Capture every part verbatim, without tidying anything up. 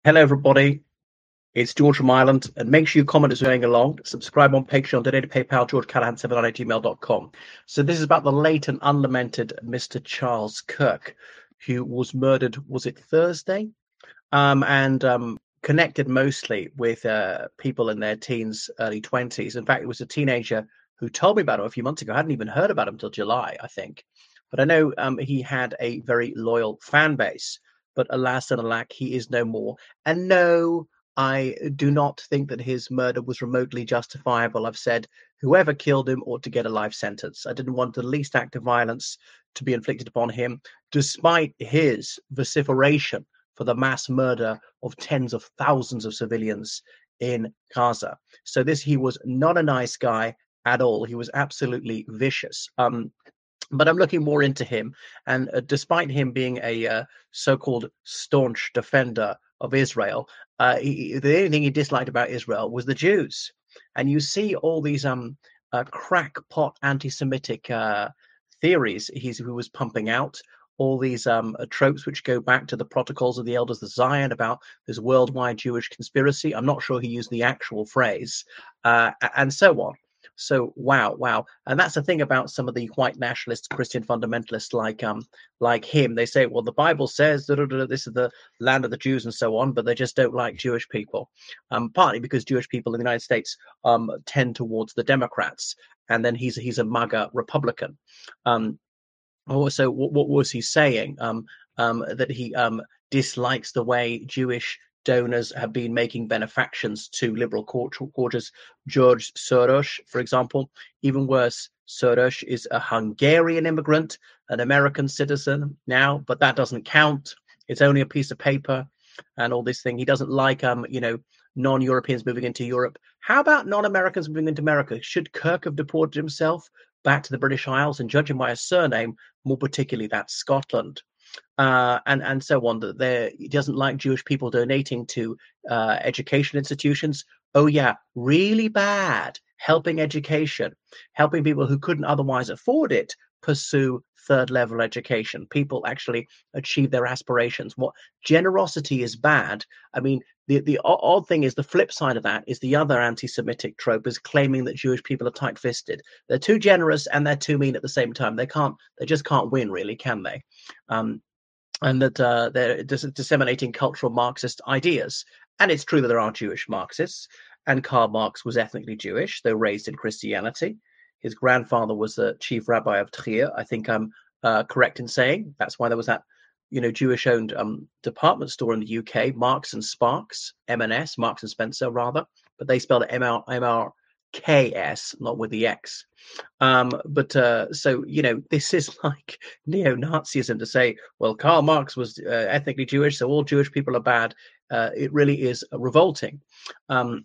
Hello, everybody. It's George from Ireland, and make sure you comment as we're going along. Subscribe on Patreon, donate to PayPal, george callahan seven nine at gmail dot com. So this is about the late and unlamented Mister Charles Kirk, who was murdered, was it Thursday? Um, and um, connected mostly with uh, people in their teens, early twenties. In fact, it was a teenager who told me about him a few months ago. I hadn't even heard about him until July, I think. But I know um, he had a very loyal fan base. But alas and alack, he is no more. And no, I do not think that his murder was remotely justifiable. I've said whoever killed him ought to get a life sentence. I didn't want the least act of violence to be inflicted upon him, despite his vociferation for the mass murder of tens of thousands of civilians in Gaza. So this, he was not a nice guy at all. He was absolutely vicious. Um, but I'm looking more into him, and uh, despite him being a uh, so-called staunch defender of Israel, uh, he, the only thing he disliked about Israel was the Jews. And you see all these um, uh, crackpot anti-Semitic uh, theories he's, he was pumping out, all these um, uh, tropes which go back to the protocols of the elders of Zion about this worldwide Jewish conspiracy. I'm not sure he used the actual phrase, uh, and so on. So wow, wow, and that's the thing about some of the white nationalist Christian fundamentalists like um like him. They say, well, the Bible says that this is the land of the Jews and so on, but they just don't like Jewish people. Um, partly because Jewish people in the United States um tend towards the Democrats, and then he's he's a MAGA Republican. Um, also, what, what was he saying? Um, um, that he um dislikes the way Jewish donors have been making benefactions to liberal quarters. George Soros, for example. Even worse, Soros is a Hungarian immigrant, an American citizen now, but that doesn't count. It's only a piece of paper and all this thing. He doesn't like, um, you know, non-Europeans moving into Europe. How about non-Americans moving into America? Should Kirk have deported himself back to the British Isles? And judging by his surname, more particularly that's Scotland, uh, and and so on. That there, he doesn't like Jewish people donating to uh, education institutions. Oh yeah, really bad. Helping education, helping people who couldn't otherwise afford it pursue third level education. People actually achieve their aspirations. What generosity is bad. I mean, the the odd thing is the flip side of that is the other anti-Semitic trope is claiming that Jewish people are tight-fisted. They're too generous and they're too mean at the same time. They can't. They just can't win, really, can they? Um, and that uh, they're dis- disseminating cultural Marxist ideas. And it's true that there are Jewish Marxists, and Karl Marx was ethnically Jewish, though raised in Christianity. His grandfather was the chief rabbi of Trier. I think I'm uh, correct in saying that's why there was that, you know, Jewish-owned um, department store in the U K, Marks and Sparks, M and S, Marks and Spencer rather, but they spelled it M R K S, not with the X. Um, but uh, so, you know, this is like neo-Nazism to say, well, Karl Marx was uh, ethnically Jewish, so all Jewish people are bad. Uh, it really is revolting. Um,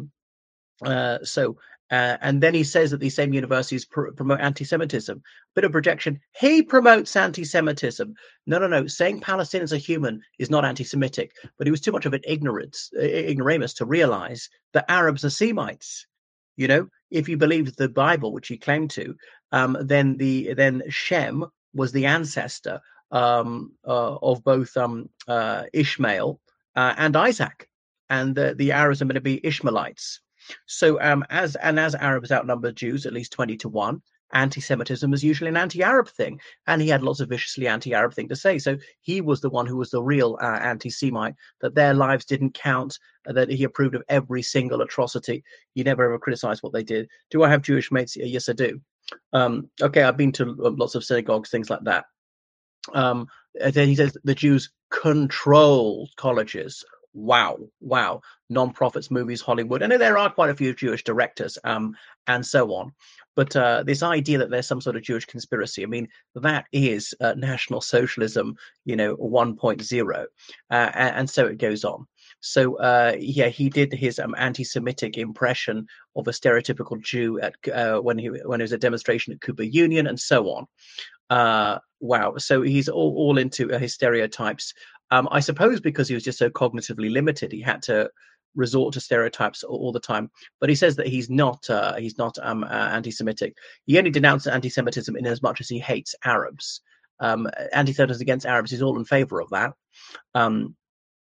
uh, so, uh, and then he says that these same universities pr- promote anti-Semitism. Bit of projection. He promotes anti-Semitism. No, no, no. Saying Palestinians are human is not anti-Semitic, but he was too much of an ignorance, uh, ignoramus to realize that Arabs are Semites. You know, if you believed the Bible, which he claimed to, um, then the then Shem was the ancestor um, uh, of both um, uh, Ishmael uh, and Isaac, and the, the Arabs are going to be Ishmaelites. So, um, as and as Arabs outnumber Jews at least twenty to one, anti-Semitism is usually an anti-Arab thing, and he had lots of viciously anti-Arab thing to say. So he was the one who was the real uh, anti-Semite. That their lives didn't count. Uh, that he approved of every single atrocity. He never ever criticized what they did. Do I have Jewish mates? Yes, I do. Um, okay, I've been to lots of synagogues, things like that. Um, and then he says the Jews controlled colleges. Wow, wow. Non-profits, movies, Hollywood. I know there are quite a few Jewish directors, um, and so on. But uh, this idea that there's some sort of Jewish conspiracy, I mean, that is uh, National Socialism, you know, one point oh. Uh, and, and so it goes on. So uh, yeah, he did his um, anti-Semitic impression of a stereotypical Jew at uh, when he when he was a demonstration at Cooper Union, and so on. Uh, wow. So he's all, all into uh, his stereotypes. Um, I suppose because he was just so cognitively limited, he had to resort to stereotypes all, all the time. But he says that he's not uh, he's not um, uh, anti-Semitic. He only denounced anti-Semitism in as much as he hates Arabs. Um, anti-Semitism against Arabs is all in favor of that. Um,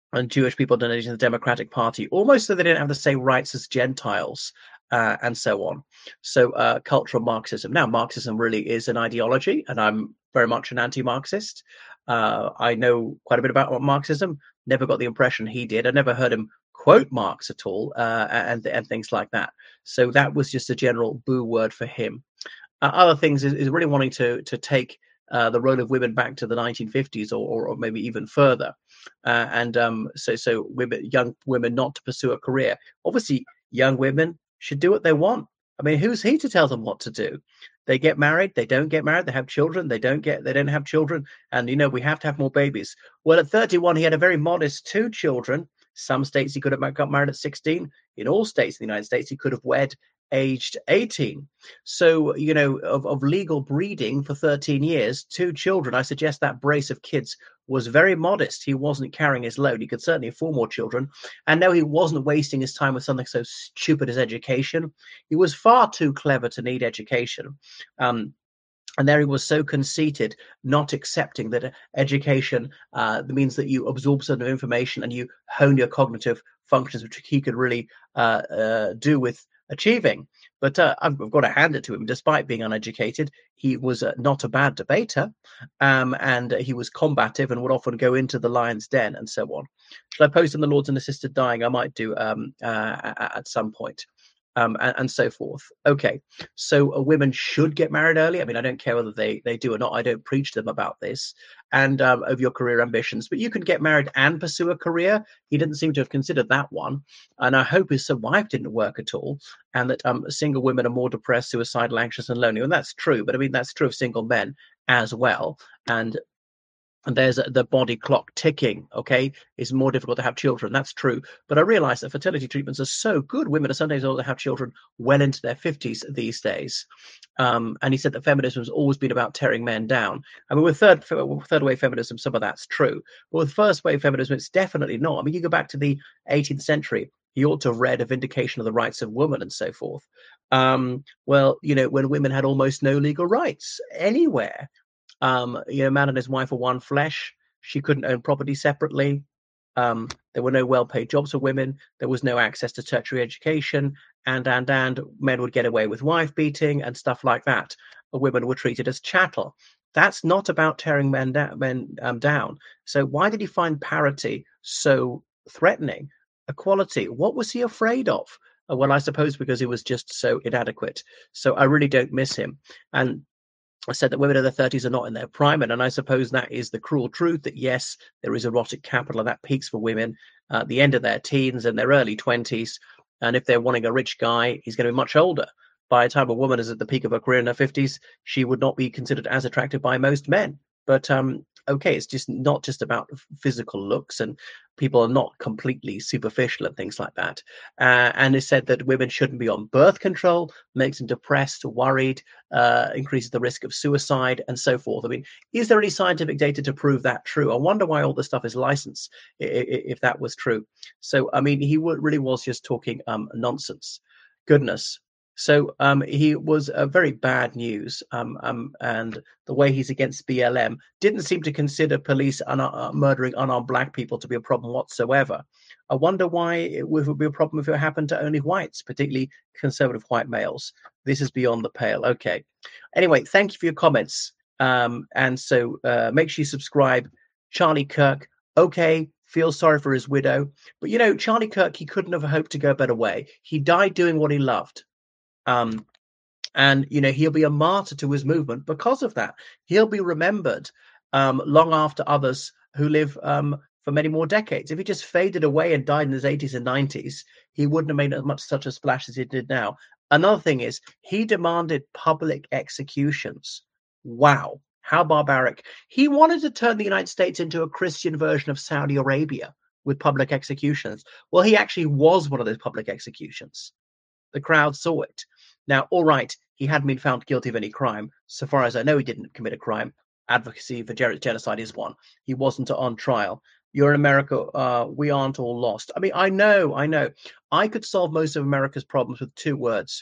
and Jewish people donating to the Democratic Party, almost so they didn't have the same rights as Gentiles, uh, and so on. So, uh, cultural Marxism. Now, Marxism really is an ideology, and I'm very much an anti-Marxist. Uh, I know quite a bit about Marxism. Never got the impression he did. I never heard him quote Marx at all, uh, and and things like that. So that was just a general boo word for him. Uh, other things is, is really wanting to to take uh, the role of women back to the nineteen fifties, or, or, or maybe even further, uh, and um, so so women, young women, not to pursue a career. Obviously, young women should do what they want. I mean, who's he to tell them what to do? They get married, they don't get married, they have children, they don't get, they don't have children, and you know we have to have more babies. Well, at thirty-one, he had a very modest two children. Some states he could have got married at sixteen. In all states in the United States, he could have wed aged eighteen. So, you know, of, of legal breeding for thirteen years, two children, I suggest that brace of kids was very modest. He wasn't carrying his load. He could certainly afford more children. And no, he wasn't wasting his time with something so stupid as education. He was far too clever to need education. Um, and there he was, so conceited, not accepting that education uh, means that you absorb certain information and you hone your cognitive functions, which he could really uh, uh, do with achieving. But uh, I've, I've got to hand it to him. Despite being uneducated, he was uh, not a bad debater, um, and he was combative and would often go into the lion's den and so on. Should I post on the Lords and Assisted Dying? I might do um, uh, at some point. Um, and, and so forth. Okay, so uh, women should get married early. I mean, I don't care whether they, they do or not. I don't preach to them about this and um, of your career ambitions. But you can get married and pursue a career. He didn't seem to have considered that one. And I hope his wife didn't work at all, and that um, single women are more depressed, suicidal, anxious, and lonely. And that's true. But I mean, that's true of single men as well. And and there's the body clock ticking. Okay, it's more difficult to have children. That's true. But I realize that fertility treatments are so good. Women are sometimes able to have children well into their fifties these days. Um, and he said that feminism has always been about tearing men down. I mean, with third third wave feminism, some of that's true. But with first wave feminism, it's definitely not. I mean, you go back to the eighteenth century. He ought to have read A Vindication of the Rights of Woman and so forth. Um, well, you know, when women had almost no legal rights anywhere. Um, you know, man and his wife were one flesh. She couldn't own property separately. Um, there were no well-paid jobs for women. There was no access to tertiary education, and and and men would get away with wife beating and stuff like that. Women were treated as chattel. That's not about tearing men, da- men um, down. So why did he find parity so threatening? Equality. What was he afraid of? Uh, Well, I suppose because he was just so inadequate. So I really don't miss him. And I said that women in their thirties are not in their prime, and, and I suppose that is the cruel truth, that yes, there is erotic capital, and that peaks for women uh, at the end of their teens and their early twenties. And if they're wanting a rich guy, he's going to be much older. By the time a woman is at the peak of her career in her fifties, she would not be considered as attractive by most men. But um, okay, it's just not just about physical looks, and people are not completely superficial and things like that. Uh, and it said that women shouldn't be on birth control, makes them depressed, worried, uh, increases the risk of suicide, and so forth. I mean, is there any scientific data to prove that true? I wonder why all this stuff is licensed, if that was true. So, I mean, he really was just talking um, nonsense. Goodness. So um, he was uh, very bad news, um, um, and the way he's against B L M didn't seem to consider police un- uh, murdering unarmed black people to be a problem whatsoever. I wonder why it would be a problem if it happened to only whites, particularly conservative white males. This is beyond the pale. Okay. Anyway, thank you for your comments. Um, and so uh, make sure you subscribe. Charlie Kirk, okay, feel sorry for his widow. But, you know, Charlie Kirk, he couldn't have hoped to go a better way. He died doing what he loved. Um, and, you know, he'll be a martyr to his movement because of that. He'll be remembered um, long after others who live um, for many more decades. If he just faded away and died in his eighties and nineties, he wouldn't have made as much such a splash as he did now. Another thing is, he demanded public executions. Wow, how barbaric. He wanted to turn the United States into a Christian version of Saudi Arabia with public executions. Well, he actually was one of those public executions. The crowd saw it. Now, all right, he hadn't been found guilty of any crime. So far as I know, he didn't commit a crime. Advocacy for genocide is one. He wasn't on trial. You're in America. Uh, we aren't all lost. I mean, I know, I know. I could solve most of America's problems with two words.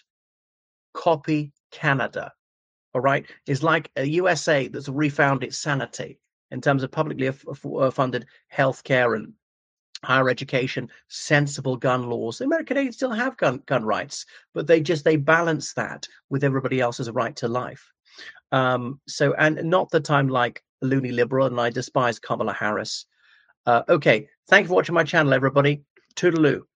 Copy Canada. All right? It's like a U S A that's refound its sanity in terms of publicly funded healthcare and higher education, sensible gun laws. American Canadians still have gun gun rights, but they just they balance that with everybody else's right to life. Um, so, and not that I'm like a loony liberal and I despise Kamala Harris. Uh, okay, thank you for watching my channel, everybody. Toodaloo.